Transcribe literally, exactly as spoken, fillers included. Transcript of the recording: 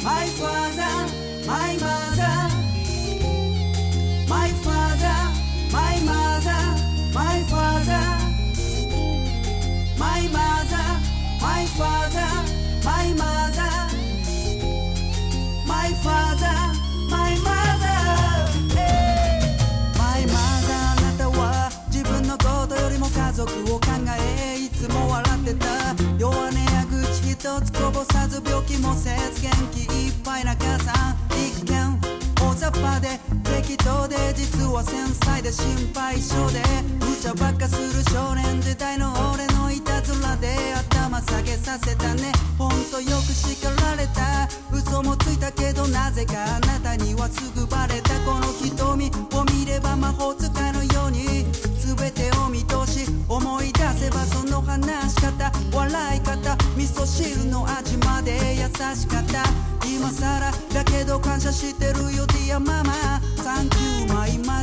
My father, my mother, my father, my mother, my father, my mother, my father, my mother, my father, my mother, my mother あなたは自分のことよりも家族を考えいつも笑ってた弱音や愚痴一つこぼさず病気もせず元気いっぱいな母さん一見大雑把で適当で実は繊細で心配性で無茶ばっかする少年時代の俺のいたずらで頭下げさせたねほんとよく叱られた嘘もついたけどなぜかあなたにはすぐバレたこの瞳を見れば魔法使いのように全てを見通し思い出せばその話し方笑い方味噌汁の味まで優しかった今更だけど感謝してるよディアママサンキューマイマ